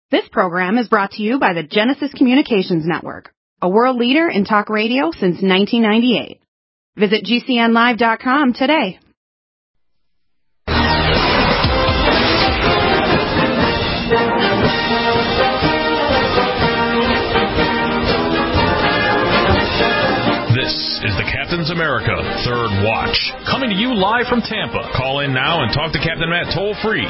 This program is brought to you by the Genesis Communications Network, a world leader in talk radio since 1998. Visit GCNlive.com today. This is the Captain's America Third Watch, coming to you live from Tampa. Call in now and talk to Captain Matt toll-free,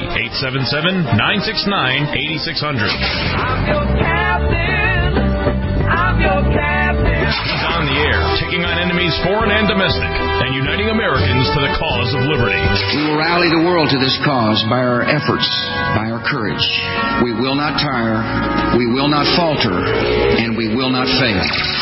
877-969-8600. I'm your captain. I'm your captain. He's on the air, taking on enemies foreign and domestic, and uniting Americans to the cause of liberty. We will rally the world to this cause by our efforts, by our courage. We will not tire, we will not falter, and we will not fail.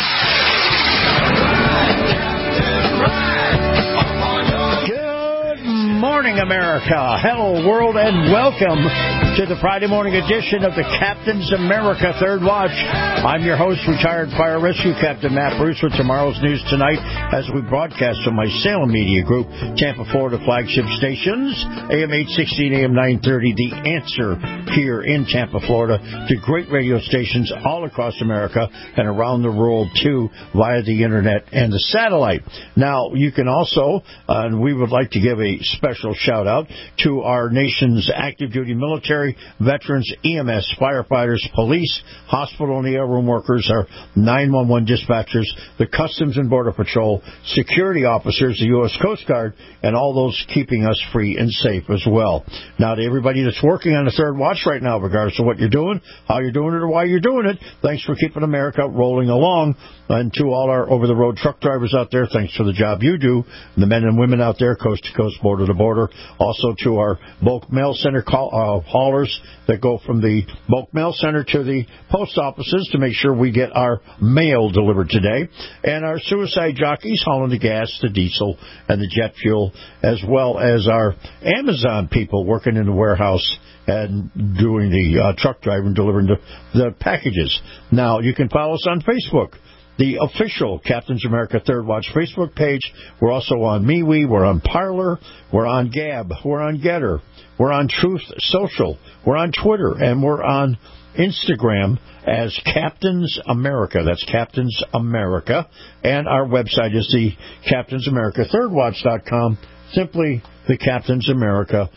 Good morning, America. Hello, world, and welcome to the Friday morning edition of the Captain's America Third Watch. I'm your host, retired fire rescue captain Matt Bruce, with tomorrow's news tonight as we broadcast from my Salem Media Group, Tampa, Florida flagship stations, AM 816, AM 930, The Answer here in Tampa, Florida, to great radio stations all across America and around the world, too, via the Internet and the satellite. Now, you can also, and we would like to give a special shout-out to our nation's active duty military, veterans, EMS, firefighters, police, hospital and ER room workers, our 911 dispatchers, the Customs and Border Patrol, security officers, the U.S. Coast Guard, and all those keeping us free and safe as well. Now, to everybody that's working on the Third Watch right now, regardless of what you're doing, how you're doing it, or why you're doing it, thanks for keeping America rolling along. And to all our over-the-road truck drivers out there, thanks for the job you do. The men and women out there, coast to coast, border to border. Also to our bulk mail center haulers that go from the bulk mail center to the post offices to make sure we get our mail delivered today. And our suicide jockeys hauling the gas, the diesel, and the jet fuel, as well as our Amazon people working in the warehouse and doing the truck driving, delivering the packages. Now, you can follow us on Facebook, the official Captain's America Third Watch Facebook page. We're also on MeWe, we're on Parler, we're on Gab, we're on Getter, we're on Truth Social, we're on Twitter, and we're on Instagram as Captain's America. That's Captain's America. And our website is the Captain's America ThirdWatch.com, simply the Captain's America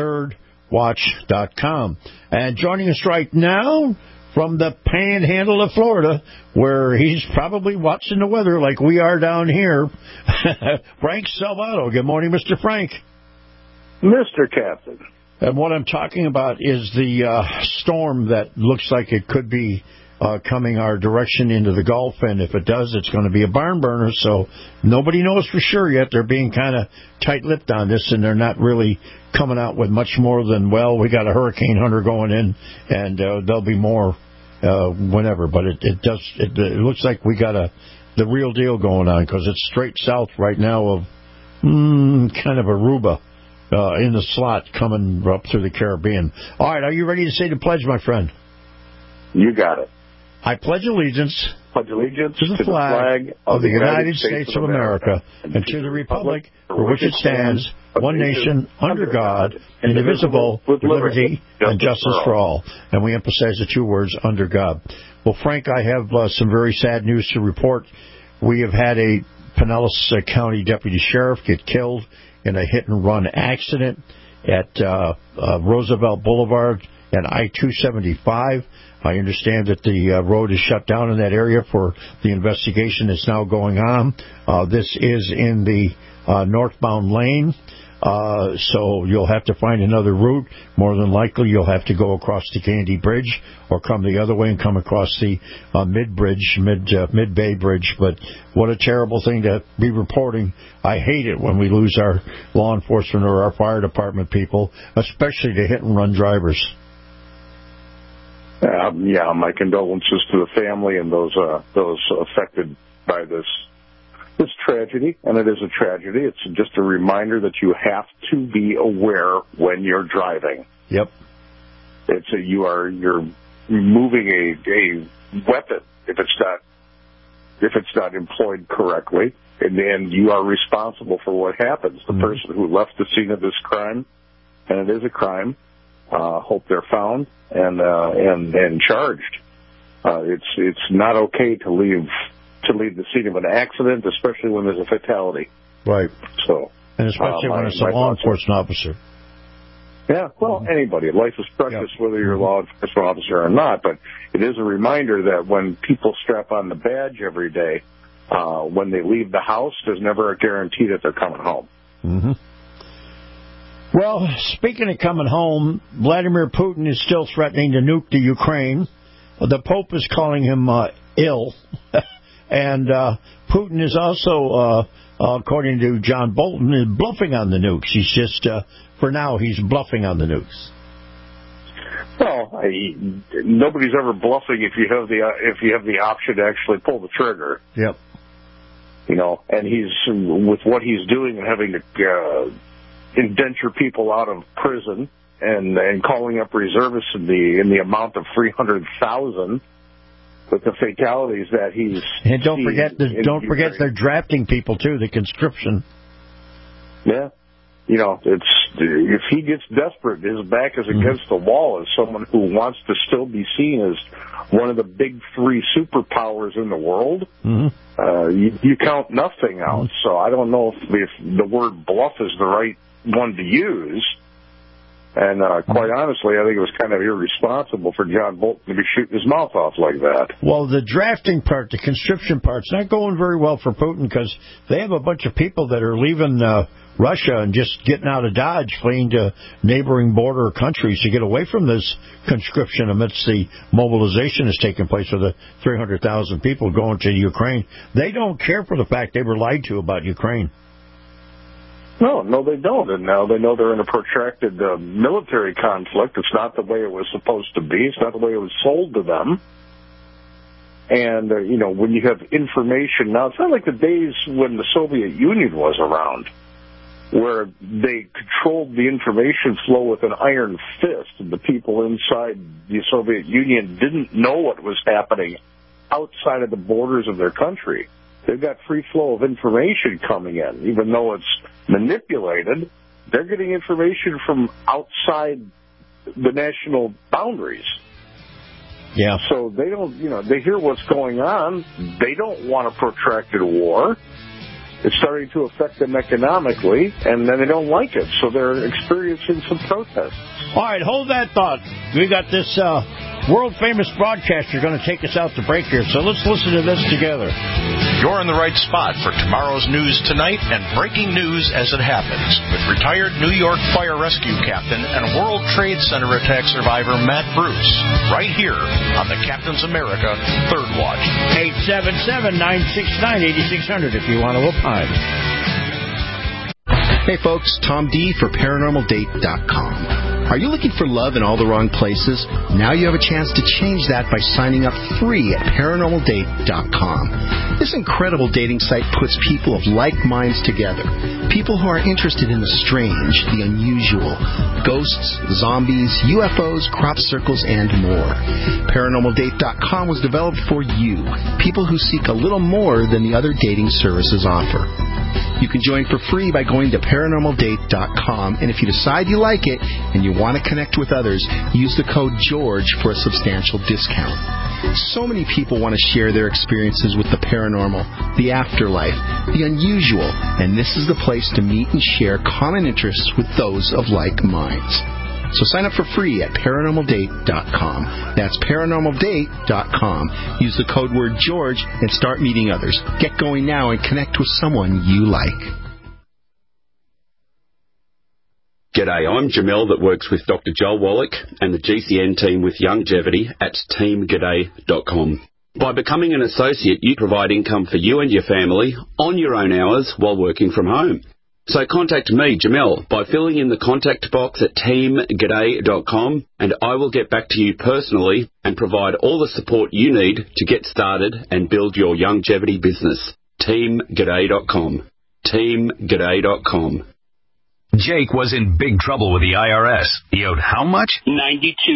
ThirdWatch.com. And joining us right now from the panhandle of Florida, where he's probably watching the weather like we are down here, Frank Salvato. Good morning, Mr. Frank. Mr. Captain. And what I'm talking about is the storm that looks like it could be coming our direction into the Gulf, and if it does, it's going to be a barn burner, so nobody knows for sure yet. They're being kind of tight-lipped on this, and they're not really coming out with much more than, well, we got a hurricane hunter going in, and there'll be more whenever, but it looks like we got the real deal going on, because it's straight south right now of kind of Aruba in the slot coming up through the Caribbean. All right, are you ready to say the pledge, my friend? You got it. I pledge allegiance to the flag of the United States of America and to the republic for which it stands, one nation, under God, indivisible, with liberty and justice for all. And we emphasize the two words, under God. Well, Frank, I have some very sad news to report. We have had a Pinellas County deputy sheriff get killed in a hit-and-run accident at Roosevelt Boulevard and I-275. I understand that the road is shut down in that area for the investigation that's now going on. This is in the northbound lane, so you'll have to find another route. More than likely, you'll have to go across the Candy Bridge or come the other way and come across the Mid-Bay Bridge. But what a terrible thing to be reporting. I hate it when we lose our law enforcement or our fire department people, especially to hit-and-run drivers. Yeah, my condolences to the family and those affected by this tragedy, and it is a tragedy. It's just a reminder that you have to be aware when you're driving. Yep. You're moving a weapon if it's not employed correctly, and you are responsible for what happens. The person who left the scene of this crime, and it is a crime, hope they're found and charged. It's not okay to leave the scene of an accident, especially when there's a fatality. Right. So, and especially when it's a law enforcement officer. Yeah, well, anybody. Life is precious, whether you're a law enforcement officer or not. But it is a reminder that when people strap on the badge every day, when they leave the house, there's never a guarantee that they're coming home. Mm-hmm. Well, speaking of coming home, Vladimir Putin is still threatening to nuke the Ukraine. The Pope is calling him ill. And Putin is also, according to John Bolton, is bluffing on the nukes. He's just, for now, he's bluffing on the nukes. Well, nobody's ever bluffing if you have the option to actually pull the trigger. Yep. You know, and he's with what he's doing and having to indenture people out of prison and calling up reservists in the amount of 300,000 with the fatalities that he's and don't forget they're drafting people too, the conscription. Yeah. You know, if he gets desperate, his back is against the wall as someone who wants to still be seen as one of the big three superpowers in the world. You count nothing out. So I don't know if the word bluff is the right one to use. And quite honestly, I think it was kind of irresponsible for John Bolton to be shooting his mouth off like that. Well, the drafting part, the conscription part's not going very well for Putin because they have a bunch of people that are leaving Russia and just getting out of Dodge, fleeing to neighboring border countries to get away from this conscription amidst the mobilization that's taking place with the 300,000 people going to Ukraine. They don't care for the fact they were lied to about Ukraine. No, they don't. And now they know they're in a protracted military conflict. It's not the way it was supposed to be. It's not the way it was sold to them. And, you know, when you have information, now it's not like the days when the Soviet Union was around, where they controlled the information flow with an iron fist, and the people inside the Soviet Union didn't know what was happening outside of the borders of their country. They've got free flow of information coming in, even though it's manipulated. They're getting information from outside the national boundaries. Yeah. So they don't, you know, they hear what's going on. They don't want a protracted war. It's starting to affect them economically, and then they don't like it, so they're experiencing some protests. All right, hold that thought. We got this world-famous broadcaster going to take us out to break here, so let's listen to this together. You're in the right spot for tomorrow's news tonight and breaking news as it happens with retired New York Fire Rescue Captain and World Trade Center attack survivor Matt Bruce, right here on the Captain's America Third Watch. 877-969-8600 if you want to opine. Hey folks, Tom D for ParanormalDate.com. Are you looking for love in all the wrong places? Now you have a chance to change that by signing up free at ParanormalDate.com. This incredible dating site puts people of like minds together. People who are interested in the strange, the unusual, ghosts, zombies, UFOs, crop circles, and more. ParanormalDate.com was developed for you, people who seek a little more than the other dating services offer. You can join for free by going to ParanormalDate.com, and if you decide you like it and you want to connect with others, use the code GEORGE for a substantial discount. So many people want to share their experiences with the paranormal, the afterlife, the unusual, and this is the place to meet and share common interests with those of like minds. So sign up for free at ParanormalDate.com. That's ParanormalDate.com. Use the code word George and start meeting others. Get going now and connect with someone you like. G'day, I'm Jamel that works with Dr. Joel Wallach and the GCN team with Longevity at teamg'day.com. By becoming an associate, you provide income for you and your family on your own hours while working from home. So contact me, Jamel, by filling in the contact box at teamg'day.com, and I will get back to you personally and provide all the support you need to get started and build your longevity business. teamg'day.com. teamg'day.com. Jake was in big trouble with the IRS. He owed how much? $92,000.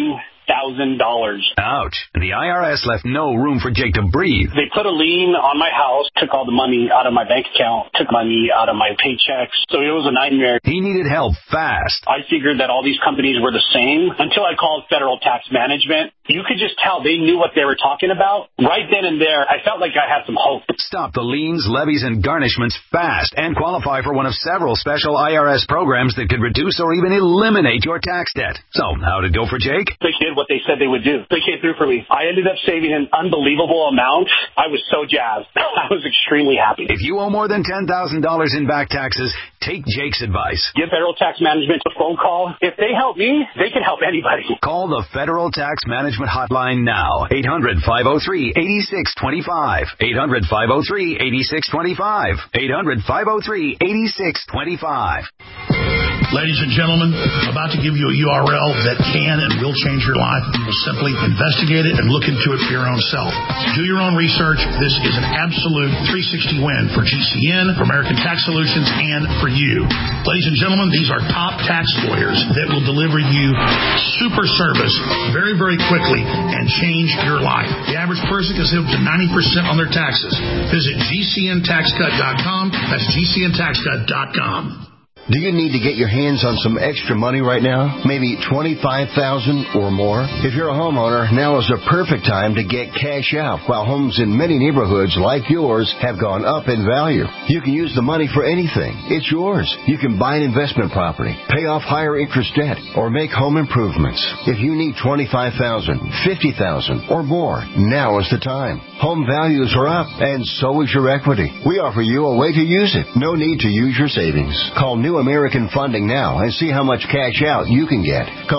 Ouch. The IRS left no room for Jake to breathe. They put a lien on my house, took all the money out of my bank account, took money out of my paychecks. So it was a nightmare. He needed help fast. I figured that all these companies were the same until I called Federal Tax Management. You could just tell they knew what they were talking about. Right then and there, I felt like I had some hope. Stop the liens, levies, and garnishments fast and qualify for one of several special IRS programs that could reduce or even eliminate your tax debt. So, how'd it go for Jake? They did what they said they would do. They came through for me. I ended up saving an unbelievable amount. I was so jazzed. I was extremely happy. If you owe more than $10,000 in back taxes, take Jake's advice. Give Federal Tax Management a phone call. If they help me, they can help anybody. Call the Federal Tax Management Hotline now. 800-503-8625. 800-503-8625. 800-503-8625. Ladies and gentlemen, I'm about to give you a URL that can and will change your life. Simply investigate it and look into it for your own self. Do your own research. This is an absolute 360 win for GCN, for American Tax Solutions, and for you. Ladies and gentlemen, these are top tax lawyers that will deliver you super service very, very quickly and change your life. The average person can save up to 90% on their taxes. Visit GCNTaxCut.com. That's GCNTaxCut.com. Do you need to get your hands on some extra money right now? Maybe $25,000 or more? If you're a homeowner, now is the perfect time to get cash out while homes in many neighborhoods like yours have gone up in value. You can use the money for anything. It's yours. You can buy an investment property, pay off higher interest debt, or make home improvements. If you need $25,000, $50,000 or more, now is the time. Home values are up, and so is your equity. We offer you a way to use it. No need to use your savings. Call New American Funding now and see how much cash out you can get. Call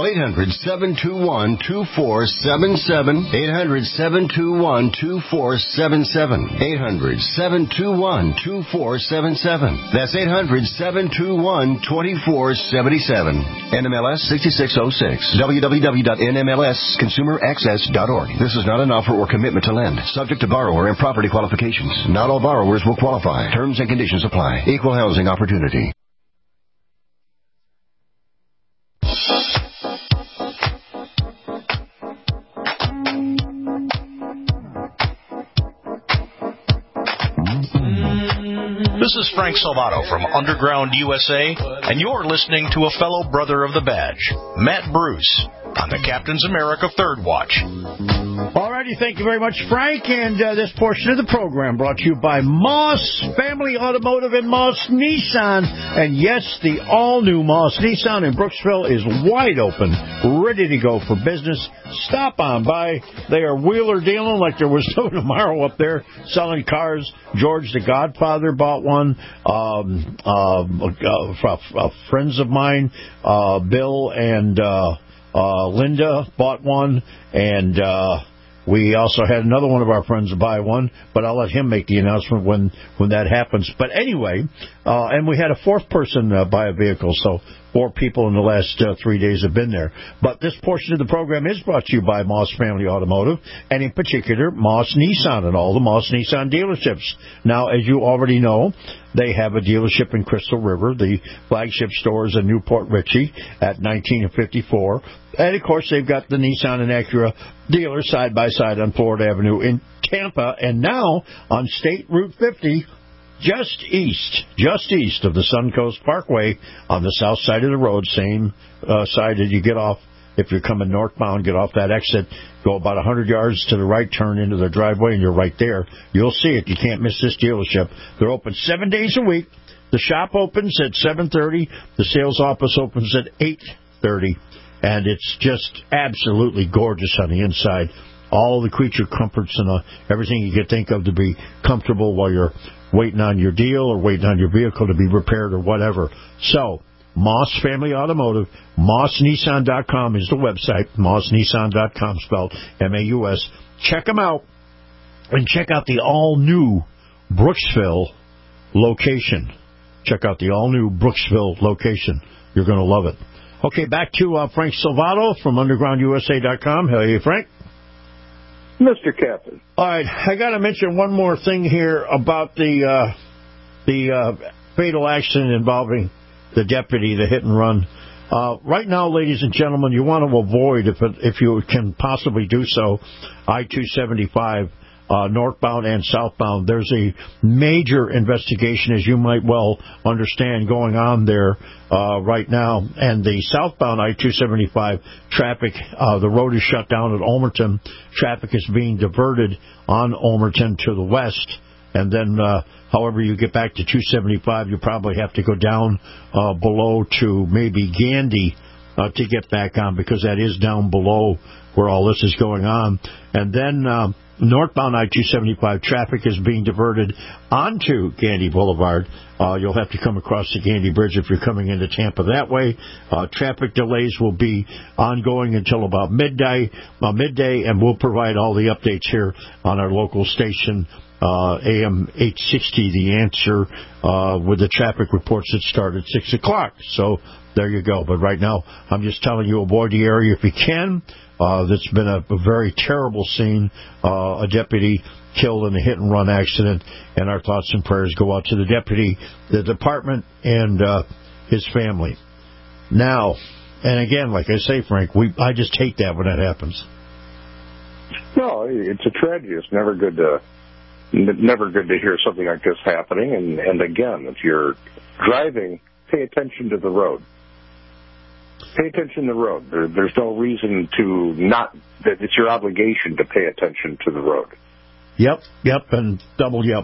800-721-2477. 800-721-2477. 800-721-2477. That's 800-721-2477. NMLS 6606. www.nmlsconsumeraccess.org. This is not an offer or commitment to lend. Subject to borrower and property qualifications. Not all borrowers will qualify. Terms and conditions apply. Equal housing opportunity. This is Frank Salvato from Underground USA, and you're listening to a fellow brother of the badge, Matt Bruce, on the Captain's America Third Watch. Alrighty, thank you very much, Frank. And this portion of the program brought to you by Moss Family Automotive and Moss Nissan. And yes, the all-new Moss Nissan in Brooksville is wide open, ready to go for business. Stop on by. They are wheeler dealing like there was no tomorrow up there, selling cars. George the Godfather bought one. Friends of mine, Bill and Linda bought one, and we also had another one of our friends buy one, but I'll let him make the announcement when that happens. But anyway, and we had a fourth person buy a vehicle, so 4 people in the last 3 days have been there. But this portion of the program is brought to you by Moss Family Automotive, and in particular, Moss Nissan and all the Moss Nissan dealerships. Now, as you already know, they have a dealership in Crystal River. The flagship store is in Newport Richey at 19 and 54. And, of course, they've got the Nissan and Acura dealers side by side on Florida Avenue in Tampa, and now on State Route 50, just east of the Suncoast Parkway on the south side of the road, same side that you get off. If you're coming northbound, get off that exit, go about 100 yards to the right, turn into the driveway, and you're right there. You'll see it. You can't miss this dealership. They're open 7 days a week. The shop opens at 7:30. The sales office opens at 8:30. And it's just absolutely gorgeous on the inside. All the creature comforts and everything you could think of to be comfortable while you're waiting on your deal or waiting on your vehicle to be repaired or whatever. So, Moss Family Automotive, MossNissan.com is the website, MossNissan.com, spelled M-A-U-S. Check them out, and check out the all-new Brooksville location. Check out the all-new Brooksville location. You're going to love it. Okay, back to Frank Salvato from UndergroundUSA.com. How are you, Frank? Mr. Captain. All right, I got to mention one more thing here about the fatal accident involving the deputy, the hit and run. Right now, ladies and gentlemen, you want to avoid, if you can possibly do so, I-275 northbound and southbound. There's a major investigation, as you might well understand, going on there right now. And the southbound I-275 traffic, the road is shut down at Ulmerton. Traffic is being diverted on Ulmerton to the west. And then, however you get back to 275, you probably have to go down below to maybe Gandy to get back on, because that is down below where all this is going on. And then northbound I-275 traffic is being diverted onto Gandy Boulevard. You'll have to come across the Gandy Bridge if you're coming into Tampa that way. Traffic delays will be ongoing until about midday, and we'll provide all the updates here on our local station, AM 860, The Answer, with the traffic reports that start at 6 o'clock. So there you go. But right now, I'm just telling you, avoid the area if you can. That's been a very terrible scene. A deputy killed in a hit-and-run accident, and our thoughts and prayers go out to the deputy, the department, and his family. Now, and again, like I say, Frank, I just hate that when that happens. No, it's a tragedy. It's never good to hear something like this happening. And again, if you're driving, pay attention to the road. Pay attention to the road. There's no reason to not. That it's your obligation to pay attention to the road. Yep, and double yep.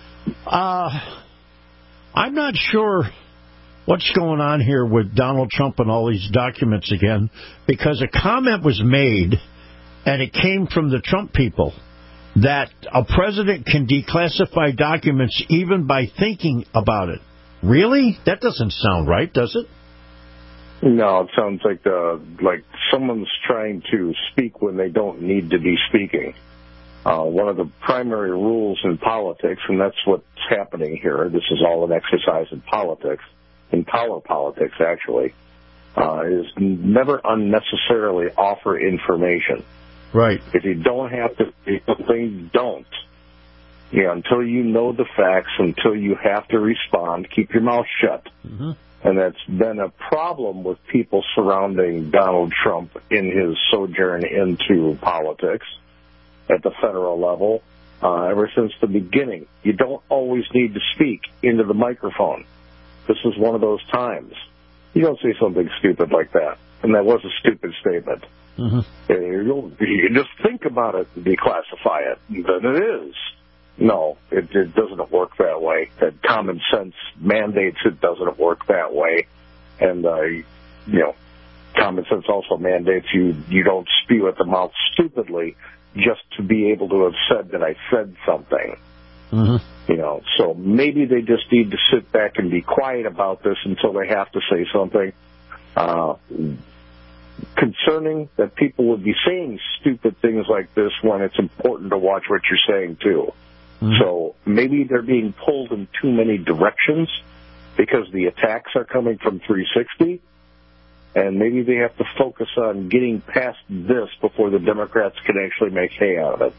I'm not sure what's going on here with Donald Trump and all these documents again, because a comment was made, and it came from the Trump people, that a president can declassify documents even by thinking about it. Really? That doesn't sound right, does it? No, it sounds like someone's trying to speak when they don't need to be speaking. One of the primary rules in politics, and that's what's happening here, this is all an exercise in politics, in power politics actually, is never unnecessarily offer information. Right. If you don't have to say something, don't. Until you know the facts, until you have to respond, keep your mouth shut. Mm-hmm. And that's been a problem with people surrounding Donald Trump in his sojourn into politics at the federal level ever since the beginning. You don't always need to speak into the microphone. This is one of those times. You don't say something stupid like that. And that was a stupid statement. Mm-hmm. You just think about it and declassify it. Then it is. No, it doesn't work that way. That common sense mandates it doesn't work that way. And, common sense also mandates you don't spew at the mouth stupidly just to be able to have said that I said something. Mm-hmm. So maybe they just need to sit back and be quiet about this until they have to say something. Concerning that people would be saying stupid things like this when it's important to watch what you're saying, too. Mm-hmm. So maybe they're being pulled in too many directions because the attacks are coming from 360, and maybe they have to focus on getting past this before the Democrats can actually make hay out of it.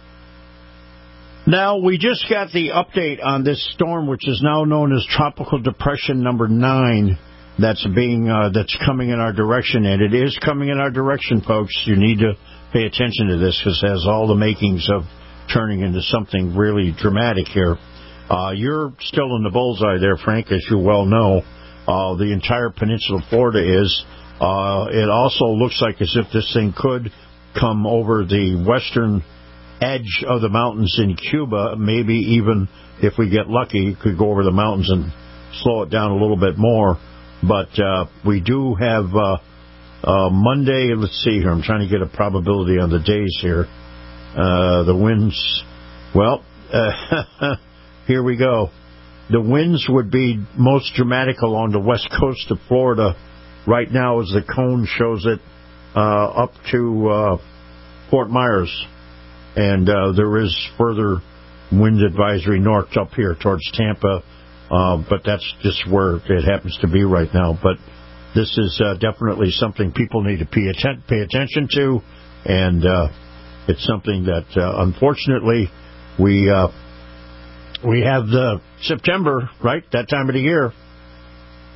Now, we just got the update on this storm, which is now known as Tropical Depression number 9. That's coming in our direction, and it is coming in our direction, folks. You need to pay attention to this because it has all the makings of turning into something really dramatic here. You're still in the bullseye there, Frank, as you well know. The entire peninsula of Florida is. It also looks like as if this thing could come over the western edge of the mountains in Cuba. Maybe even if we get lucky, it could go over the mountains and slow it down a little bit more. But we do have Monday. Let's see here. I'm trying to get a probability on the days here. The winds. Well, here we go. The winds would be most dramatic along the west coast of Florida right now, as the cone shows it, up to Fort Myers. And there is further wind advisory north up here towards Tampa. But that's just where it happens to be right now. But this is definitely something people need to pay attention to, and it's something that unfortunately we have the September, right, that time of the year.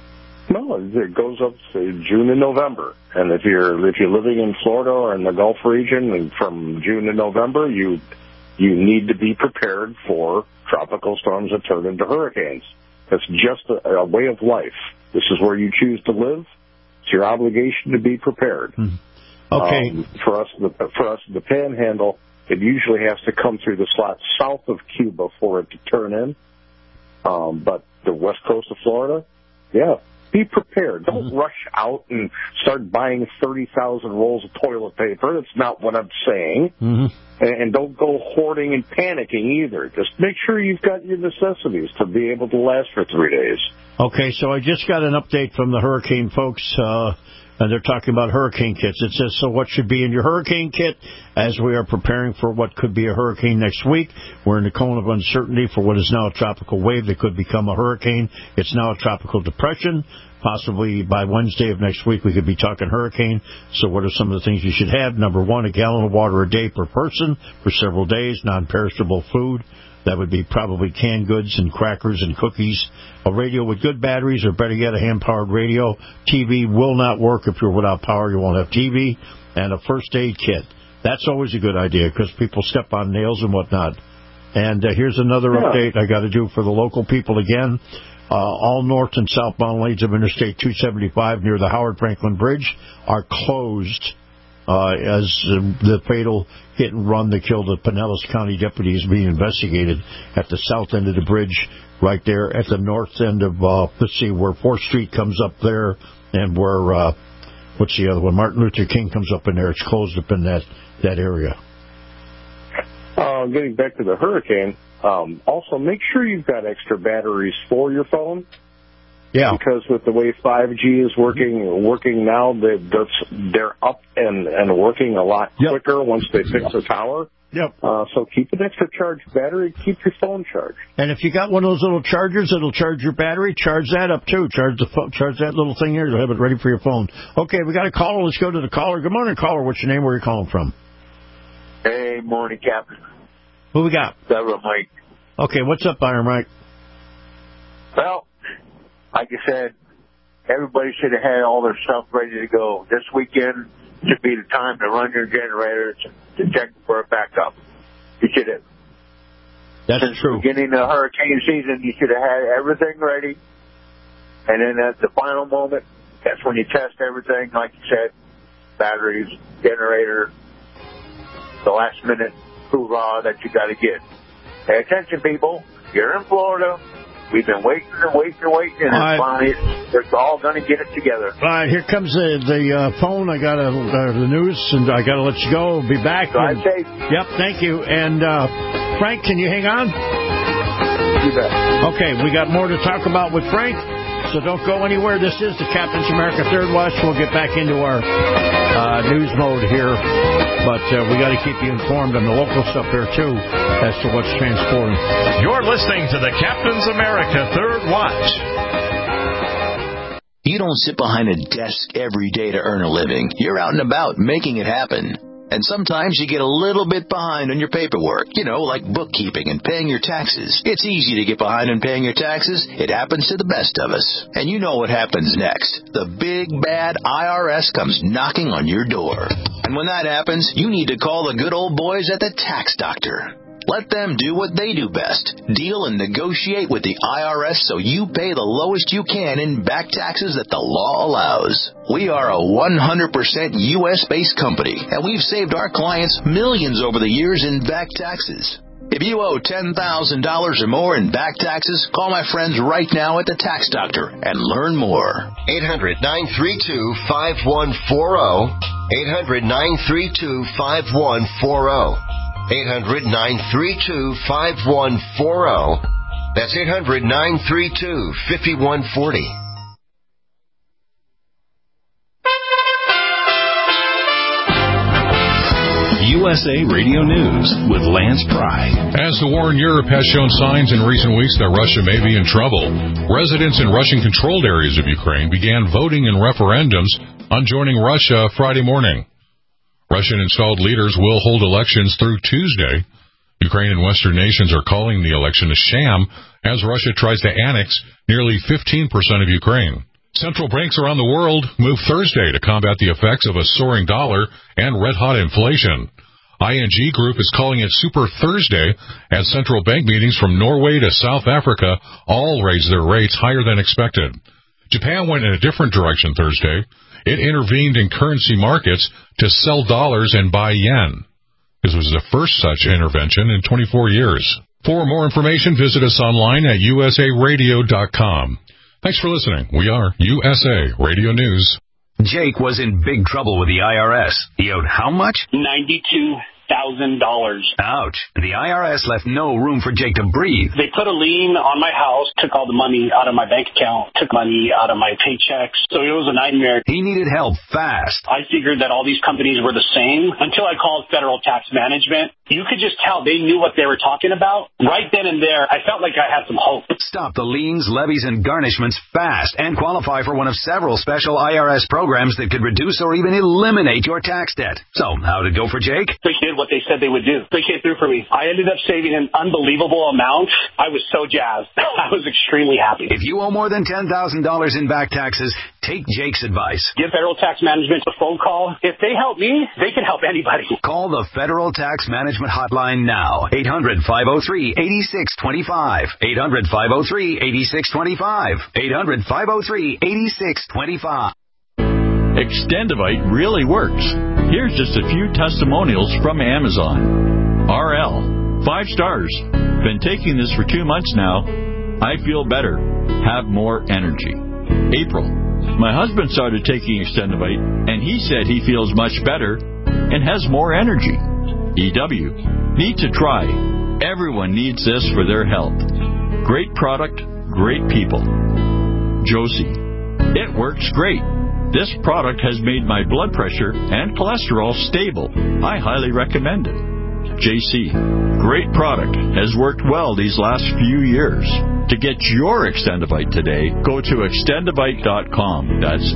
No, it goes up to June and November. And if you're living in Florida or in the Gulf region, and from June to November, you need to be prepared for tropical storms that turn into hurricanes. That's just a way of life. This is where you choose to live. It's your obligation to be prepared. Okay. For us, the Panhandle, it usually has to come through the slot south of Cuba for it to turn in. But the west coast of Florida, yeah, be prepared. Don't rush out and start buying 30,000 rolls of toilet paper. That's not what I'm saying. And don't go hoarding and panicking either. Just make sure you've got your necessities to be able to last for 3 days. Okay, so I just got an update from the hurricane folks, and they're talking about hurricane kits. It says, so what should be in your hurricane kit as we are preparing for what could be a hurricane next week? We're in the cone of uncertainty for what is now a tropical wave that could become a hurricane. It's now a tropical depression. Possibly by Wednesday of next week, we could be talking hurricane. So what are some of the things you should have? Number one, a gallon of water a day per person for several days, non-perishable food. That would be probably canned goods and crackers and cookies. A radio with good batteries, or better yet, a hand-powered radio. TV will not work if you're without power. You won't have TV. And a first aid kit. That's always a good idea because people step on nails and whatnot. And here's another update I got to do for the local people again. All north and southbound lanes of Interstate 275 near the Howard Franklin Bridge are closed as the fatal hit and run that killed a Pinellas County deputy is being investigated at the south end of the bridge, right there at the north end of, let's see, where 4th Street comes up there and where, what's the other one, Martin Luther King comes up in there. It's closed up in that area. Getting back to the hurricane, also make sure you've got extra batteries for your phone. Yeah. Because with the way 5G is working now, they're up and working a lot quicker once they fix the tower. Yep. So keep an extra charged battery. Keep your phone charged. And if you got one of those little chargers that'll charge your battery, charge that up too. Charge that little thing here to have it ready for your phone. Okay, we got a caller. Let's go to the caller. Good morning, caller. What's your name? Where are you calling from? Hey, morning, Captain. Who we got? Byron Mike. Okay, what's up, Byron Mike? Well, like I said, everybody should have had all their stuff ready to go. This weekend should be the time to run your generators to check for a backup. You should have. That's true. Beginning of hurricane season, you should have had everything ready. And then at the final moment, that's when you test everything, like you said, batteries, generator, the last minute hoorah that you got to get. Pay attention, people. You're in Florida. We've been waiting, and finally they're all going to get it together. All right, here comes the phone. I got the news, and I got to let you go. Be back. Drive safe. Yep, thank you. And Frank, can you hang on? You bet. Okay, we got more to talk about with Frank, so don't go anywhere. This is the Captain's America Third Watch. We'll get back into our news mode here, but we got to keep you informed on the local stuff here, too, as to what's transporting. You're listening to the Captain's America Third Watch. You don't sit behind a desk every day to earn a living. You're out and about making it happen. And sometimes you get a little bit behind on your paperwork, like bookkeeping and paying your taxes. It's easy to get behind on paying your taxes. It happens to the best of us. And you know what happens next. The big, bad IRS comes knocking on your door. And when that happens, you need to call the good old boys at the Tax Doctor. Let them do what they do best. Deal and negotiate with the IRS so you pay the lowest you can in back taxes that the law allows. We are a 100% U.S.-based company, and we've saved our clients millions over the years in back taxes. If you owe $10,000 or more in back taxes, call my friends right now at the Tax Doctor and learn more. 800-932-5140. 800-932-5140. 800-932-5140. That's 800-932-5140. USA Radio News with Lance Pry. As the war in Europe has shown signs in recent weeks that Russia may be in trouble, residents in Russian-controlled areas of Ukraine began voting in referendums on joining Russia Friday morning. Russian-installed leaders will hold elections through Tuesday. Ukraine and Western nations are calling the election a sham as Russia tries to annex nearly 15% of Ukraine. Central banks around the world move Thursday to combat the effects of a soaring dollar and red-hot inflation. ING Group is calling it Super Thursday as central bank meetings from Norway to South Africa all raised their rates higher than expected. Japan went in a different direction Thursday. It intervened in currency markets to sell dollars and buy yen. This was the first such intervention in 24 years. For more information, visit us online at usaradio.com. Thanks for listening. We are USA Radio News. Jake was in big trouble with the IRS. He owed how much? $92,000. Ouch. The IRS left no room for Jake to breathe. They put a lien on my house, took all the money out of my bank account, took money out of my paychecks. So it was a nightmare. He needed help fast. I figured that all these companies were the same until I called Federal Tax Management. You could just tell they knew what they were talking about. Right then and there, I felt like I had some hope. Stop the liens, levies, and garnishments fast and qualify for one of several special IRS programs that could reduce or even eliminate your tax debt. So, how'd it go for Jake? They did what they said they would do. They came through for me. I ended up saving an unbelievable amount. I was so jazzed. I was extremely happy. If you owe more than $10,000 in back taxes, take Jake's advice. Give Federal Tax Management a phone call. If they help me, they can help anybody. Call the Federal Tax Management Hotline now. 800-503-8625. 800-503-8625. 800-503-8625. Extendivite really works. Here's just a few testimonials from Amazon. RL, 5 stars. Been taking this for 2 months now. I feel better. Have more energy. April, my husband started taking Extendivite, and he said he feels much better and has more energy. EW, need to try. Everyone needs this for their health. Great product, great people. Josie, it works great. This product has made my blood pressure and cholesterol stable. I highly recommend it. JC, great product. Has worked well these last few years. To get your Extendivite today, go to extendivite.com. That's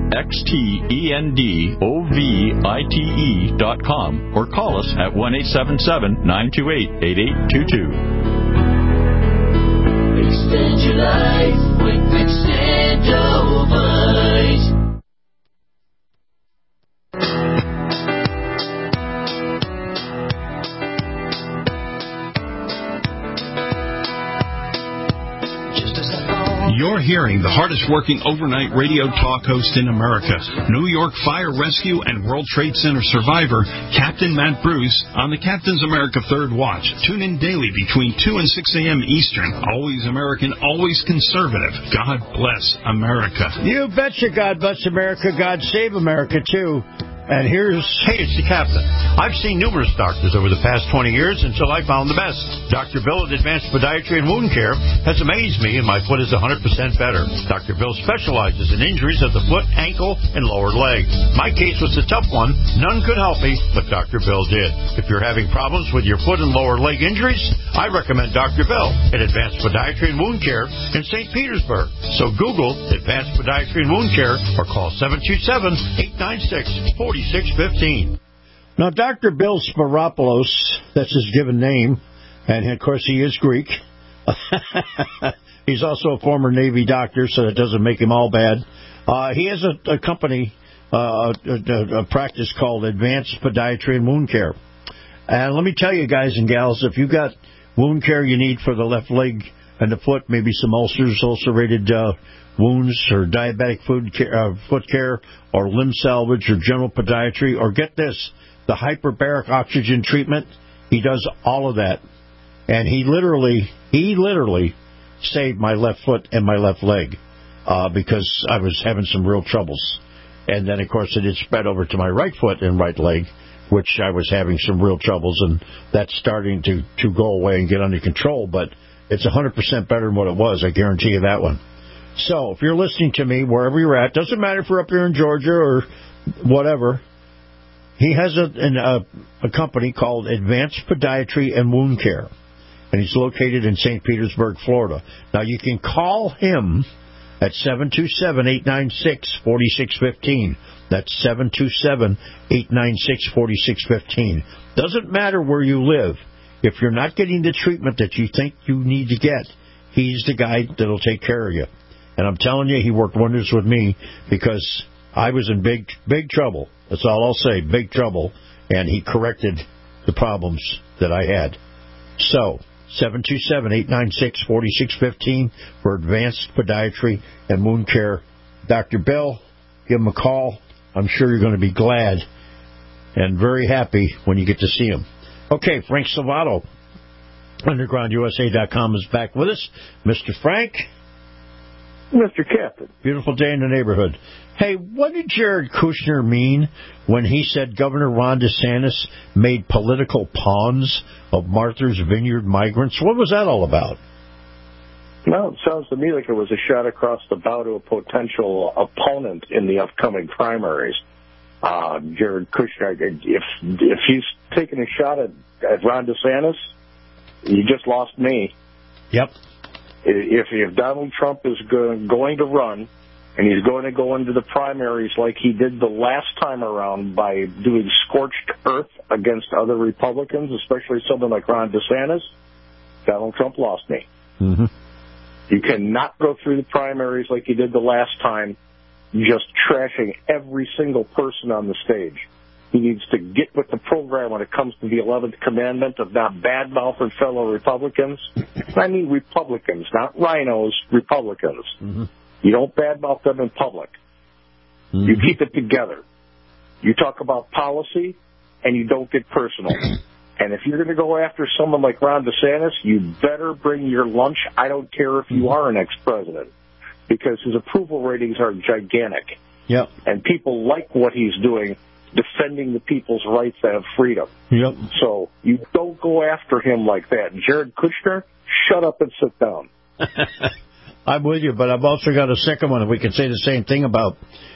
XTENDOVITE.com or call us at 1-877-928-8822. Extend your life with Extendivite. You're hearing the hardest-working overnight radio talk host in America, New York Fire Rescue and World Trade Center survivor, Captain Matt Bruce, on the Captain's America Third Watch. Tune in daily between 2 and 6 a.m. Eastern. Always American, always conservative. God bless America. You betcha God bless America. God save America, too. And here's... Hey, it's the Captain. I've seen numerous doctors over the past 20 years until I found the best. Dr. Bill at Advanced Podiatry and Wound Care has amazed me, and my foot is 100% better. Dr. Bill specializes in injuries of the foot, ankle, and lower leg. My case was a tough one. None could help me, but Dr. Bill did. If you're having problems with your foot and lower leg injuries, I recommend Dr. Bill at Advanced Podiatry and Wound Care in St. Petersburg. So Google Advanced Podiatry and Wound Care or call 727-896-4615. Now, Dr. Bill Spiropoulos, that's his given name, and of course he is Greek. He's also a former Navy doctor, so that doesn't make him all bad. He has a company, a practice called Advanced Podiatry and Wound Care. And let me tell you, guys and gals, if you've got wound care you need for the left leg and the foot, maybe some ulcers, ulcerated wounds, or diabetic foot care, or limb salvage, or general podiatry, or get this, the hyperbaric oxygen treatment, he does all of that. And he literally saved my left foot and my left leg because I was having some real troubles. And then, of course, it had spread over to my right foot and right leg, which I was having some real troubles, and that's starting to go away and get under control. But it's 100% better than what it was, I guarantee you that one. So, if you're listening to me, wherever you're at, doesn't matter if you're up here in Georgia or whatever, he has a company called Advanced Podiatry and Wound Care, and he's located in St. Petersburg, Florida. Now, you can call him at 727-896-4615. That's 727-896-4615. Doesn't matter where you live. If you're not getting the treatment that you think you need to get, he's the guy that'll take care of you. And I'm telling you, he worked wonders with me because I was in big trouble. That's all I'll say, big trouble. And he corrected the problems that I had. So, 727-896-4615 for advanced podiatry and wound care. Dr. Bill, give him a call. I'm sure you're going to be glad and very happy when you get to see him. Okay, Frank Salvato, UndergroundUSA.com, is back with us. Mr. Frank. Mr. Captain. Beautiful day in the neighborhood. Hey, what did Jared Kushner mean when he said Governor Ron DeSantis made political pawns of Martha's Vineyard migrants? What was that all about? Well, it sounds to me like it was a shot across the bow to a potential opponent in the upcoming primaries. Jared Kushner, if he's taking a shot at Ron DeSantis, you just lost me. Yep. If Donald Trump is going to run, and he's going to go into the primaries like he did the last time around by doing scorched earth against other Republicans, especially someone like Ron DeSantis, Donald Trump lost me. Mm-hmm. You cannot go through the primaries like you did the last time, just trashing every single person on the stage. He needs to get with the program when it comes to the 11th commandment of not badmouthing fellow Republicans. I mean Republicans, not rhinos, Republicans. Mm-hmm. You don't badmouth them in public. Mm-hmm. You keep it together. You talk about policy, and you don't get personal. And if you're going to go after someone like Ron DeSantis, you better bring your lunch. I don't care if you are an ex-president, because his approval ratings are gigantic. Yep. And people like what he's doing, defending the people's rights to have freedom. Yep. So you don't go after him like that. Jared Kushner, shut up and sit down. I'm with you, but I've also got a second one. If we could say the same thing about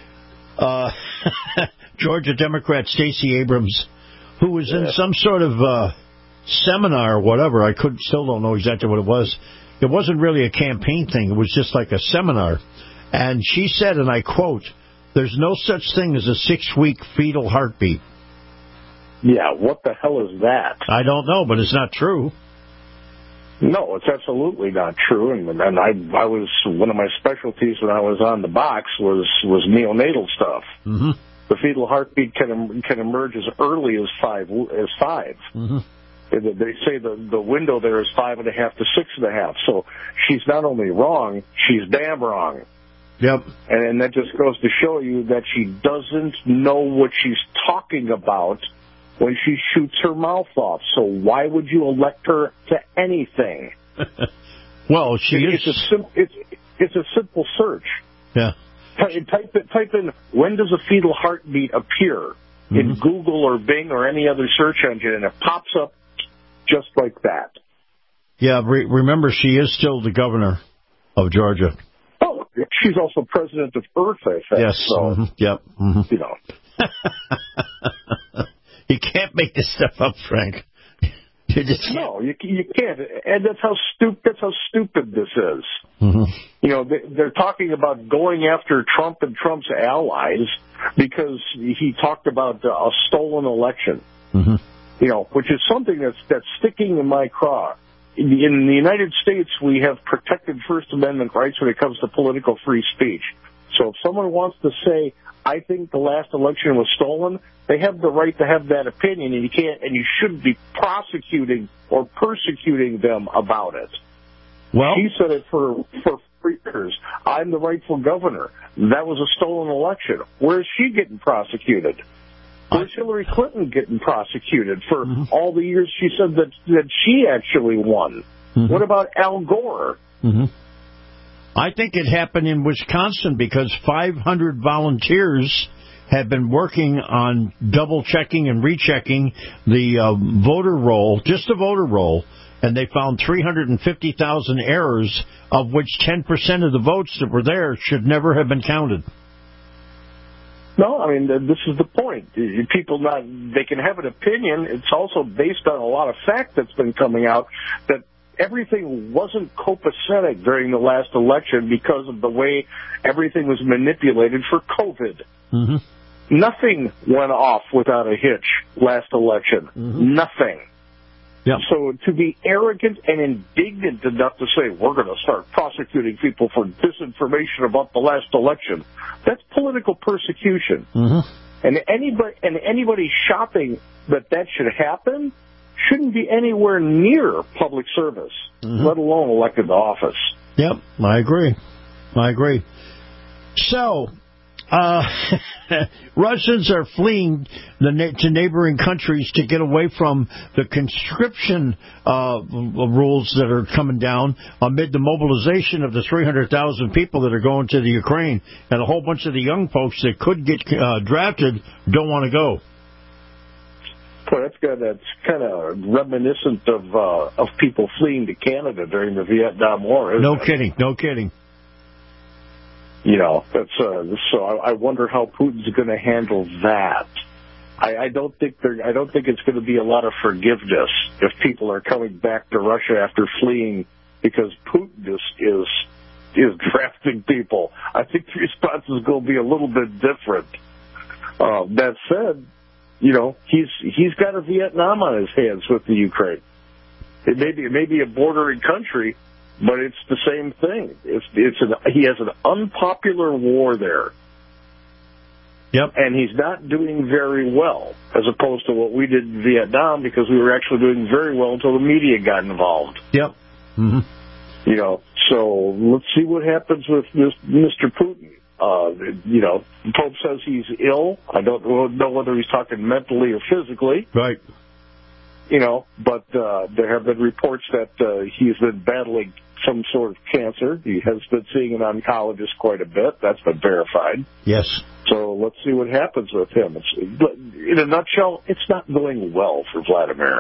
Georgia Democrat Stacey Abrams, who was in some sort of seminar or whatever. I still don't know exactly what it was. It wasn't really a campaign thing. It was just like a seminar. And she said, and I quote, "There's no such thing as a 6-week fetal heartbeat." Yeah, what the hell is that? I don't know, but it's not true. No, it's absolutely not true. And I was, one of my specialties when I was on the box was neonatal stuff. Mm-hmm. The fetal heartbeat can emerge as early as 5. Mm-hmm. They say the window there is 5.5 to 6.5. So she's not only wrong, she's damn wrong. Yep. And that just goes to show you that she doesn't know what she's talking about when she shoots her mouth off. So why would you elect her to anything? Well, it's a simple search. Yeah. Type in when does a fetal heartbeat appear in Google or Bing or any other search engine, and it pops up just like that. Yeah, remember, she is still the governor of Georgia. Oh, she's also president of Earth, I think. Yes. So, Yep. Mm-hmm. You know. You can't make this stuff up, Frank. You just can't. No, you can't. And that's how stupid this is. Mm-hmm. You know, they're talking about going after Trump and Trump's allies because he talked about a stolen election. Mm-hmm. You know, which is something that's sticking in my craw. In the United States, we have protected First Amendment rights when it comes to political free speech. So if someone wants to say, I think the last election was stolen, they have the right to have that opinion, and you shouldn't be prosecuting or persecuting them about it. Well, she said it for 3 years. I'm the rightful governor. That was a stolen election. Where's she getting prosecuted? Where's Hillary Clinton getting prosecuted for all the years she said that she actually won? Mm-hmm. What about Al Gore? Mm-hmm. I think it happened in Wisconsin because 500 volunteers had been working on double-checking and rechecking the voter roll, just the voter roll, and they found 350,000 errors, of which 10% of the votes that were there should never have been counted. No, I mean, this is the point. People they can have an opinion. It's also based on a lot of fact that's been coming out that everything wasn't copacetic during the last election because of the way everything was manipulated for COVID. Mm-hmm. Nothing went off without a hitch last election. Mm-hmm. Nothing. Yep. So to be arrogant and indignant enough to say we're going to start prosecuting people for disinformation about the last election, that's political persecution. And anybody shopping that should happen shouldn't be anywhere near public service, let alone elected to office. Yep, I agree. So, Russians are fleeing to neighboring countries to get away from the conscription rules that are coming down amid the mobilization of the 300,000 people that are going to the Ukraine, and a whole bunch of the young folks that could get drafted don't want to go. Boy, that's kind of reminiscent of people fleeing to Canada during the Vietnam War. Isn't it? No kidding. You know, that's so. I wonder how Putin's going to handle that. I don't think it's going to be a lot of forgiveness if people are coming back to Russia after fleeing because Putin is drafting people. I think the response is going to be a little bit different. That said, you know, he's got a Vietnam on his hands with the Ukraine. It may be a bordering country, but it's the same thing. He has an unpopular war there. Yep. And he's not doing very well, as opposed to what we did in Vietnam, because we were actually doing very well until the media got involved. Yep. You know, so let's see what happens with Mr. Putin. You know, the Pope says he's ill. I don't know whether he's talking mentally or physically. Right. You know, but there have been reports that he's been battling some sort of cancer. He has been seeing an oncologist quite a bit. That's been verified. Yes. So let's see what happens with him. In a nutshell, it's not going well for Vladimir.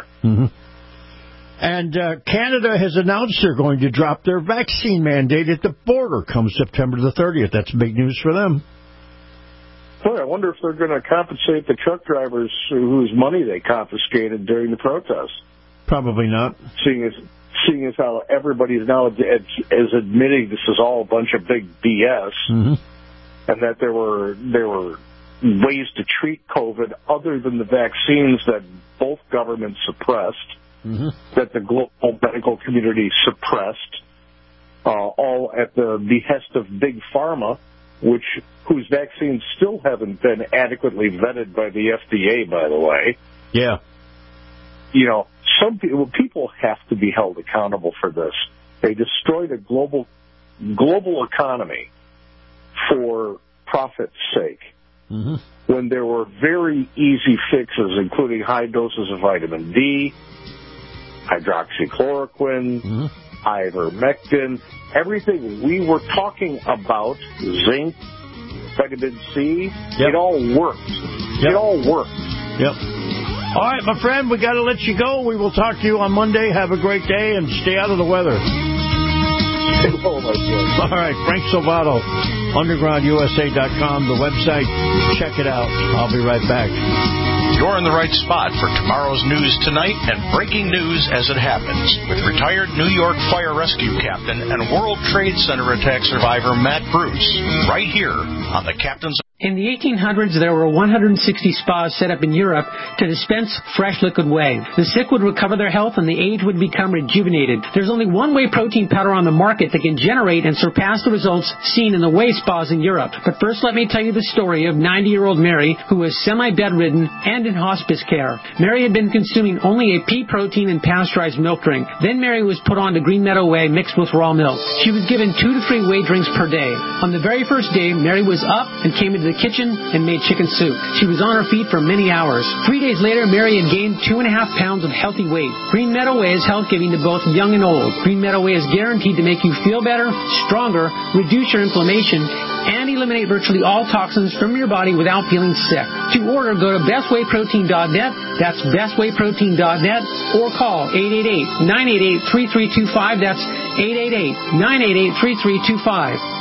And Canada has announced they're going to drop their vaccine mandate at the border come September the 30th. That's big news for them. Boy, I wonder if they're going to compensate the truck drivers whose money they confiscated during the protests. Probably not. Seeing as how everybody's now is admitting this is all a bunch of big BS, and that there were ways to treat COVID other than the vaccines that both governments suppressed, that the global medical community suppressed, all at the behest of Big Pharma, whose vaccines still haven't been adequately vetted by the FDA, by the way. Yeah. You know, some people have to be held accountable for this. They destroyed a global economy for profit's sake. When there were very easy fixes, including high doses of vitamin D, hydroxychloroquine, ivermectin, everything we were talking about, zinc, vitamin C, it all worked. It all worked. Yep. All right, my friend, we got to let you go. We will talk to you on Monday. Have a great day and stay out of the weather. Oh, my God. All right, Frank Salvato, undergroundusa.com, the website. Check it out. I'll be right back. You're in the right spot for tomorrow's news tonight and breaking news as it happens with retired New York Fire Rescue Captain and World Trade Center attack survivor Matt Bruce, right here on the Captain's. In the 1800s, there were 160 spas set up in Europe to dispense fresh liquid whey. The sick would recover their health and the aged would become rejuvenated. There's only one whey protein powder on the market that can generate and surpass the results seen in the whey spas in Europe. But first, let me tell you the story of 90-year-old Mary, who was semi-bedridden and in hospice care. Mary had been consuming only a pea protein and pasteurized milk drink. Then Mary was put on to Green Meadow Whey mixed with raw milk. She was given 2 to 3 whey drinks per day. On the very first day, Mary was up and came into the kitchen and made chicken soup. She was on her feet for many hours. 3 days later, Mary had gained 2.5 pounds of healthy weight. Green Meadow Whey is health-giving to both young and old. Green Meadow Whey is guaranteed to make you feel better, stronger, reduce your inflammation, and eliminate virtually all toxins from your body without feeling sick. To order, go to bestwayprotein.net. That's bestwayprotein.net, or call 888-988-3325. That's 888-988-3325.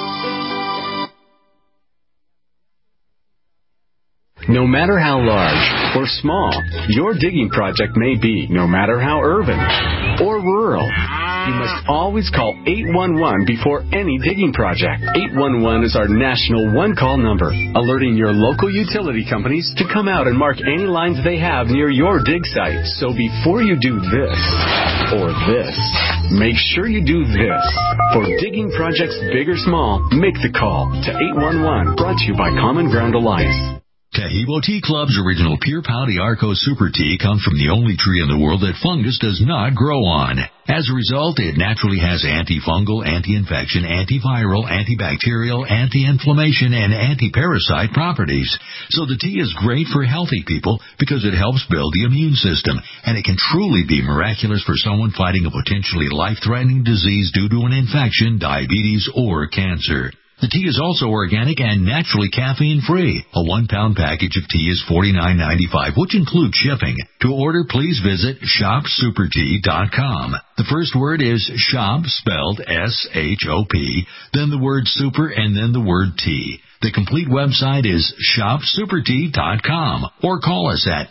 No matter how large or small your digging project may be, no matter how urban or rural, you must always call 811 before any digging project. 811 is our national one-call number, alerting your local utility companies to come out and mark any lines they have near your dig site. So before you do this or this, make sure you do this. For digging projects big or small, make the call to 811. Brought to you by Common Ground Alliance. Tahibo Tea Club's original Pure Pau Arco Super Tea comes from the only tree in the world that fungus does not grow on. As a result, it naturally has antifungal, anti-infection, antiviral, antibacterial, anti-inflammation, and anti-parasite properties. So the tea is great for healthy people because it helps build the immune system, and it can truly be miraculous for someone fighting a potentially life-threatening disease due to an infection, diabetes, or cancer. The tea is also organic and naturally caffeine-free. A 1-pound package of tea is $49.95, which includes shipping. To order, please visit shopsupertea.com. The first word is shop, spelled S-H-O-P, then the word super, and then the word tea. The complete website is shopsupertea.com, or call us at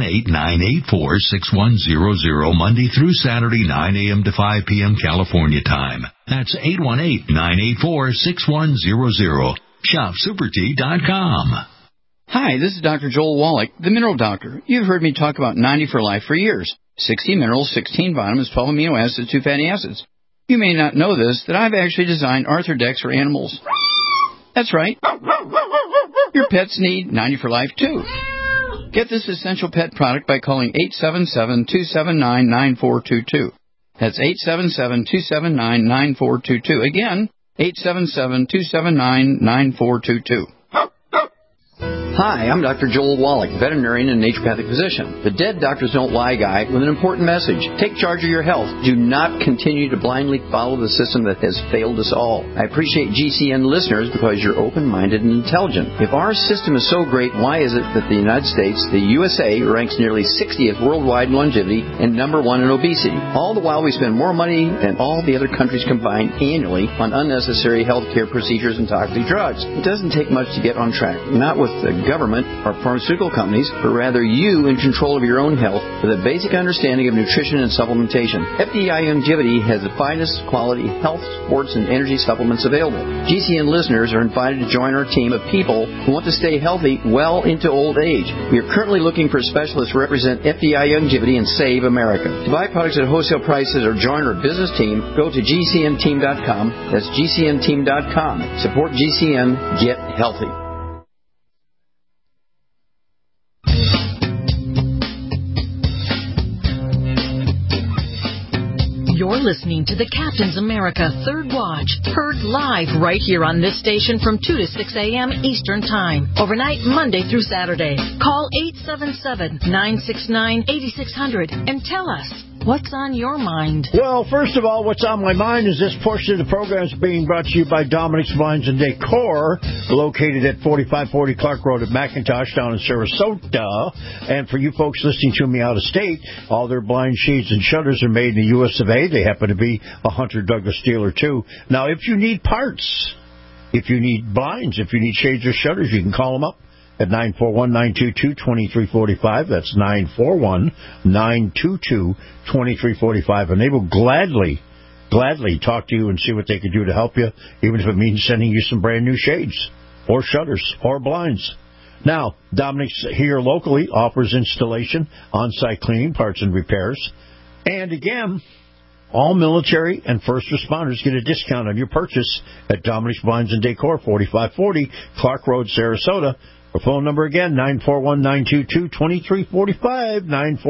818-984-6100 Monday through Saturday, 9 a.m. to 5 p.m. California time. That's 818-984-6100. Shopsupertea.com. Hi, this is Dr. Joel Wallach, the Mineral Doctor. You've heard me talk about 90 for Life for years. 60 minerals, 16 vitamins, 12 amino acids, 2 fatty acids. You may not know this, that I've actually designed Arthrodex for animals. That's right. Your pets need 90 for Life, too. Get this essential pet product by calling 877-279-9422. That's 877-279-9422. Again, 877-279-9422. Hi, I'm Dr. Joel Wallach, veterinarian and naturopathic physician. The Dead Doctors Don't Lie guy with an important message. Take charge of your health. Do not continue to blindly follow the system that has failed us all. I appreciate GCN listeners because you're open-minded and intelligent. If our system is so great, why is it that the United States, the USA, ranks nearly 60th worldwide in longevity and number 1 in obesity? All the while we spend more money than all the other countries combined annually on unnecessary healthcare procedures and toxic drugs. It doesn't take much to get on track. Not with the government or pharmaceutical companies, but rather you in control of your own health with a basic understanding of nutrition and supplementation. FDI Longevity has the finest quality health, sports, and energy supplements available. GCN listeners are invited to join our team of people who want to stay healthy well into old age. We are currently looking for specialists to represent FDI Longevity and Save America. To buy products at wholesale prices or join our business team, go to GCNteam.com. That's GCNteam.com. Support GCN. Get healthy. You're listening to the Captain's America Third Watch, heard live right here on this station from 2 to 6 a.m. Eastern Time, overnight Monday through Saturday. Call 877-969-8600 and tell us what's on your mind. Well, first of all, what's on my mind is this portion of the program is being brought to you by Dominic's Blinds and Decor, located at 4540 Clark Road at McIntosh down in Sarasota. And for you folks listening to me out of state, all their blind sheets and shutters are made in the U.S. of A. They happen to be a Hunter Douglas dealer, too. Now, if you need parts, if you need blinds, if you need shades or shutters, you can call them up at 941-922-2345. That's 941-922-2345. And they will gladly talk to you and see what they can do to help you, even if it means sending you some brand new shades or shutters or blinds. Now, Dominic's here locally offers installation, on-site cleaning, parts and repairs. And again, all military and first responders get a discount on your purchase at Dominic's Blinds and Decor, 4540 Clark Road, Sarasota. Our phone number again, 941-922-2345,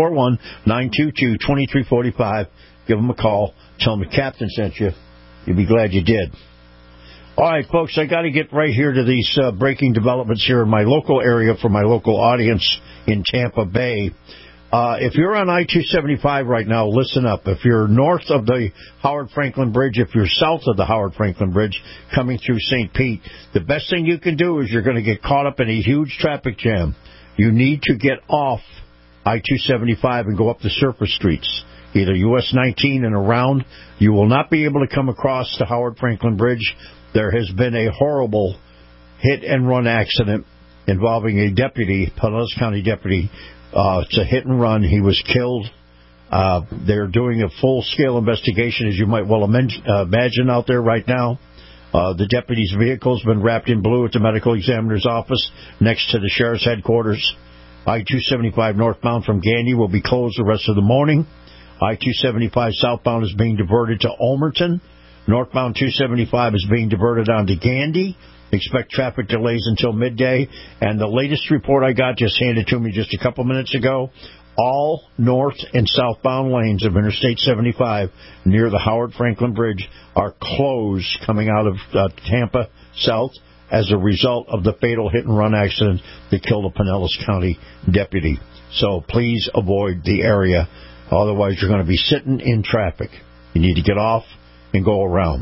941-922-2345. Give them a call. Tell them the captain sent you. You'll be glad you did. All right, folks, I got to get right here to these breaking developments here in my local area for my local audience in Tampa Bay. If you're on I-275 right now, listen up. If you're north of the Howard Franklin Bridge, if you're south of the Howard Franklin Bridge coming through St. Pete, the best thing you can do is you're going to get caught up in a huge traffic jam. You need to get off I-275 and go up the surface streets, either US 19 and around. You will not be able to come across the Howard Franklin Bridge. There has been a horrible hit-and-run accident involving a deputy, Pinellas County deputy. It's a hit and run. He was killed They're doing a full-scale investigation, as you might well imagine out there right now. The deputy's vehicle has been wrapped in blue at the medical examiner's office next to the sheriff's headquarters. I-275 northbound from Gandy will be closed the rest of the morning. I-275 southbound is being diverted to Ulmerton. Northbound 275 is being diverted onto Gandy. Expect traffic delays until midday. And the latest report I got just handed to me just a couple minutes ago, all north and southbound lanes of Interstate 75 near the Howard Franklin Bridge are closed coming out of Tampa south as a result of the fatal hit-and-run accident that killed a Pinellas County deputy. So please avoid the area. Otherwise, you're going to be sitting in traffic. You need to get off and go around.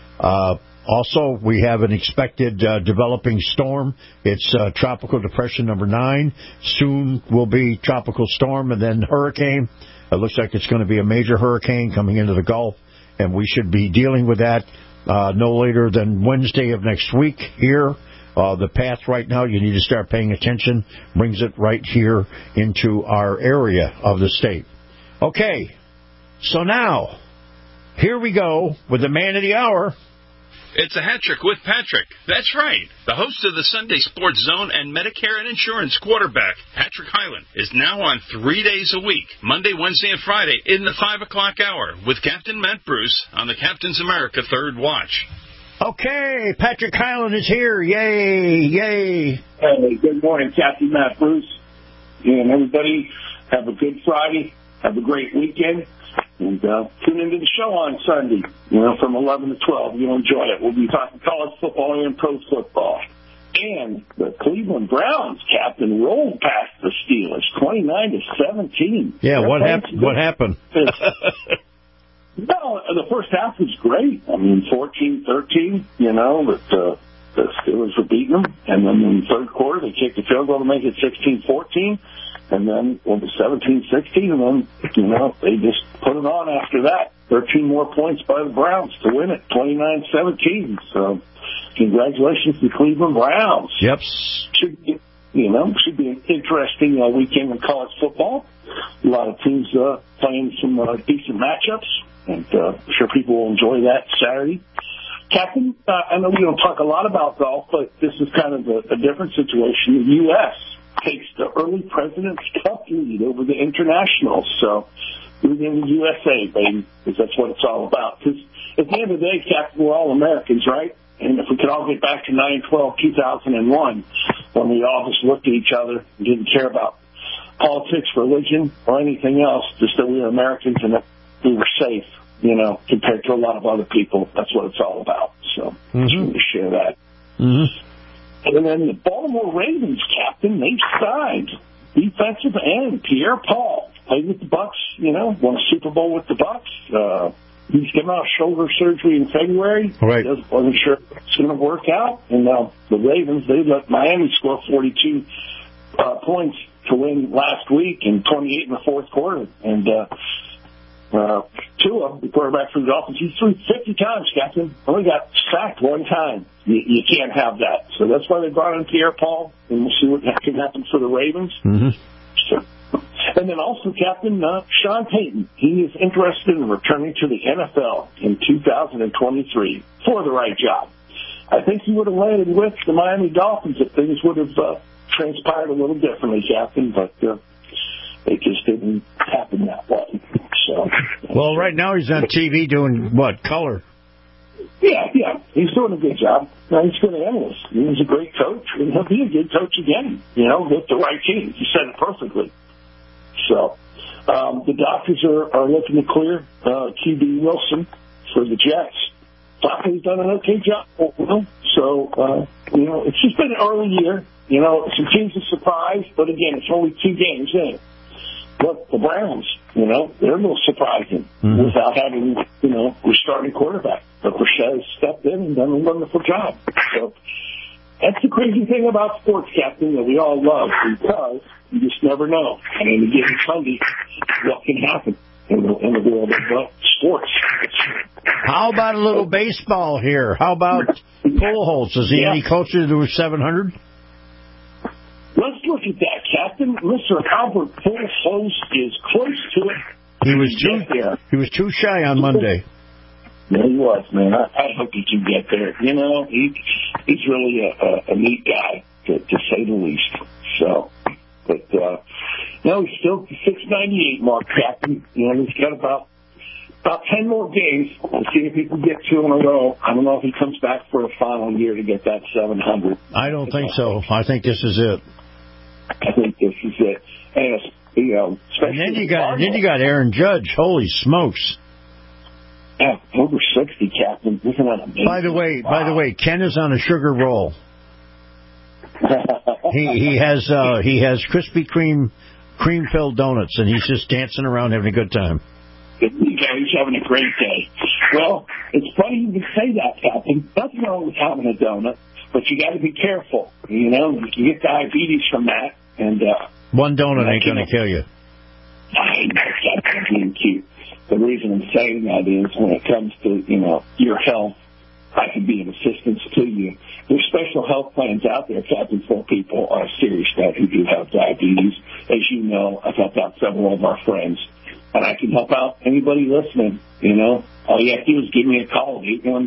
Also, we have an expected developing storm. It's Tropical Depression number 9. Soon will be Tropical Storm and then Hurricane. It looks like it's going to be a major hurricane coming into the Gulf, and we should be dealing with that no later than Wednesday of next week here. The path right now, you need to start paying attention, brings it right here into our area of the state. Okay, so now, here we go with the man of the hour. It's a hat trick with Patrick. That's right. The host of the Sunday Sports Zone and Medicare and Insurance quarterback, Patrick Hyland, is now on 3 days a week, Monday, Wednesday, and Friday in the 5 o'clock hour with Captain Matt Bruce on the Captain's America Third Watch. Okay, Patrick Hyland is here. Yay, yay. Hey, good morning, Captain Matt Bruce. And everybody, have a good Friday. Have a great weekend. And tune into the show on Sunday, from 11 to 12. You'll enjoy it. We'll be talking college football and pro football. And the Cleveland Browns, Captain, rolled past the Steelers, 29-17. Yeah, what happened? No, the first half was great. I mean, 14-13, but the Steelers were beating them. And then in the third quarter, they kicked the field goal to make it 16-14. And then it was 17-16, and then, they just put it on after that. 13 more points by the Browns to win it, 29-17. So, congratulations to the Cleveland Browns. Yep. Should be an interesting weekend in college football. A lot of teams playing some decent matchups, and I'm sure people will enjoy that Saturday. Captain, I know we don't talk a lot about golf, but this is kind of a different situation. The U.S. takes the early President's Cup lead over the Internationals. So, we're in the USA, baby, because that's what it's all about. Because at the end of the day, Captain, we're all Americans, right? And if we could all get back to 9/12/2001, when we all just looked at each other and didn't care about politics, religion, or anything else, just that we were Americans and that we were safe, compared to a lot of other people. That's what it's all about. So, just wanted to share that. Mm-hmm. And then the Baltimore Ravens, Captain, they signed defensive end Pierre Paul. Played with the Bucs, won a Super Bowl with the Bucs. He's getting out shoulder surgery in February. Right. Wasn't sure if it's going to work out. And the Ravens, they let Miami score 42 points to win last week and 28 in the fourth quarter. And Tua, the quarterback for the Dolphins, he threw 50 times, Captain. Only got sacked one time. You can't have that. So that's why they brought in Pierre Paul, and we'll see what can happen for the Ravens. Mm-hmm. So, and then also, Captain, Sean Payton. He is interested in returning to the NFL in 2023 for the right job. I think he would have landed with the Miami Dolphins if things would have transpired a little differently, Captain, but it just didn't happen that way. So, well, right now he's on TV doing what? Color. Yeah. He's doing a good job. He's good analyst. He's a great coach, and he'll be a good coach again, with the right team. You said it perfectly. So, the doctors are looking to clear QB Wilson for the Jets. He's done an okay job. So, it's just been an early year. Some teams are surprised, but again, it's only 2 games in. Look, the Browns, they're a little surprising without having, a starting quarterback. But Brissett stepped in and done a wonderful job. So that's the crazy thing about sports, Captain, that we all love, because you just never know. I mean, a given Sunday, what can happen in the world of sports. How about a little baseball here? How about Pujols? Is he any closer to 700? Let's look at that, Captain. Mr. Albert Pujols is close to it. He was too shy on Monday. Yeah, he was, man. I hope he can get there. You know, he's really a neat guy, to say the least. So, but no, he's still 698 mark, Captain. You know, he's got about 10 more games to see if he can get 2 in a row. I don't know if he comes back for a final year to get that 700. I don't think so. I think this is it. I think this is it. And you know, and then you got Aaron Judge. Holy smokes! Yeah, over 60, Captain. Isn't that amazing? By the way, Ken is on a sugar roll. he has Krispy Kreme cream-filled donuts, and he's just dancing around having a good time. Yeah, he's having a great day. Well, it's funny you can say that, Captain. Nothing wrong with having a donut, but you got to be careful. You know, you can get diabetes from that, and one donut ain't going to kill you. I know, Captain, being cute. The reason I'm saying that is when it comes to, you know, your health, I can be an assistance to you. There's special health plans out there, Captain, for people serious that who do have diabetes. As you know, I've helped out several of our friends, and I can help out anybody listening. You know, all you have to do is give me a call,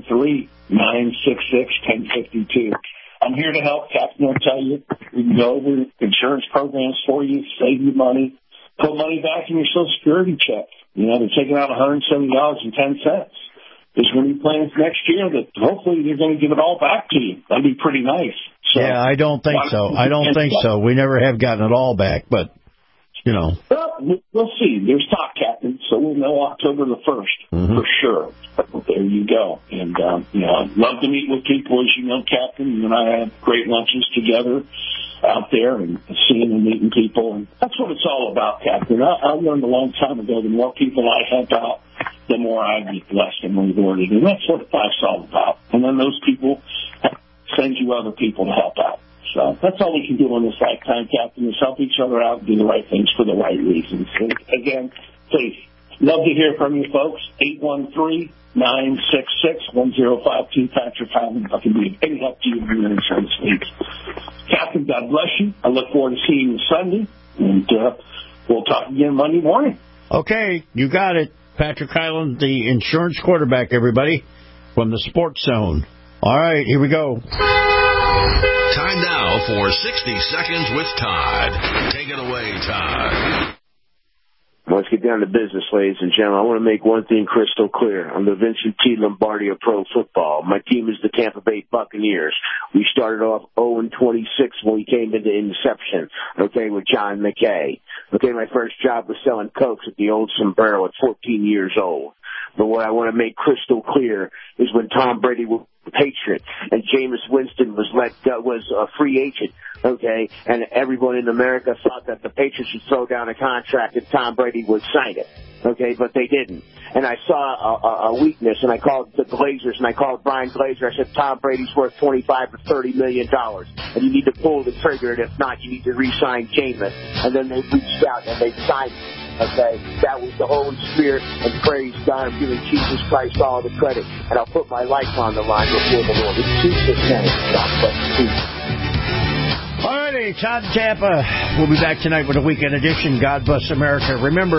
813-966-1052. I'm here to help, Captain. I'll tell you, we can go over insurance programs for you, save you money, put money back in your Social Security check. You know, they're taking out $170.10. There's going to be plans next year that hopefully they're going to give it all back to you. That'd be pretty nice. So, yeah, I don't think so. We never have gotten it all back, but, you know. Well, we'll see. There's talk, Captain, so we'll know October the 1st for sure. But there you go. And, you know, I'd love to meet with people, as you know, Captain. You and I have great lunches together out there and seeing and meeting people. And that's what it's all about, Captain. I learned a long time ago, the more people I help out, the more I get blessed and rewarded. And that's what life's all about. And then those people send you other people to help out. So that's all we can do in this lifetime, Captain, is help each other out and do the right things for the right reasons. And again, please, love to hear from you folks. 813-966-1052. Patrick Hyland. I can be of any help to you in your insurance needs. Captain, God bless you. I look forward to seeing you Sunday, and we'll talk again Monday morning. Okay, you got it. Patrick Hyland, the insurance quarterback, everybody, from the Sports Zone. All right, here we go. Time now for 60 Seconds with Todd. Take it away, Todd. Let's get down to business, ladies and gentlemen. I want to make one thing crystal clear. I'm the Vincent T. Lombardi of pro football. My team is the Tampa Bay Buccaneers. We started off 0-26 when we came into inception, okay, with John McKay. Okay, my first job was selling Cokes at the old Sombrero at 14 years old. But what I want to make crystal clear is when Tom Brady was a Patriot and Jameis Winston was a free agent, okay, and everyone in America thought that the Patriots would throw down a contract and Tom Brady would sign it, okay, but they didn't. And I saw a weakness, and I called the Glazers, and I called Brian Glazer. I said, Tom Brady's worth $25 or $30 million, and you need to pull the trigger, and if not, you need to re-sign Jameis. And then they reached out, and they signed him. Okay, that was the Holy Spirit, and praise God, I'm giving Jesus Christ all the credit, and I'll put my life on the line before the Lord. In Jesus' name, God bless you. All righty, Todd Tampa. We'll be back tonight with a weekend edition. God bless America. Remember,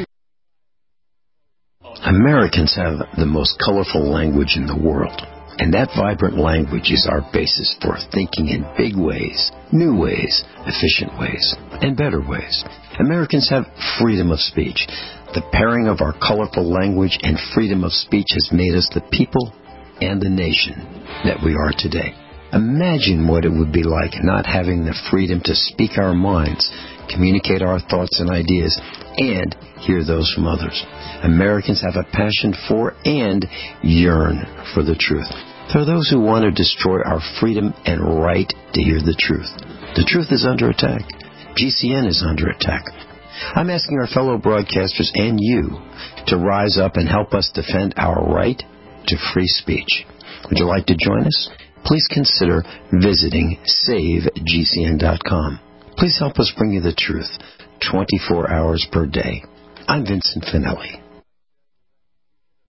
Americans have the most colorful language in the world. And that vibrant language is our basis for thinking in big ways, new ways, efficient ways, and better ways. Americans have freedom of speech. The pairing of our colorful language and freedom of speech has made us the people and the nation that we are today. Imagine what it would be like not having the freedom to speak our minds, communicate our thoughts and ideas, and hear those from others. Americans have a passion for and yearn for the truth. There are those who want to destroy our freedom and right to hear the truth. The truth is under attack. GCN is under attack. I'm asking our fellow broadcasters and you to rise up and help us defend our right to free speech. Would you like to join us? Please consider visiting SaveGCN.com. Please help us bring you the truth 24 hours per day. I'm Vincent Finelli.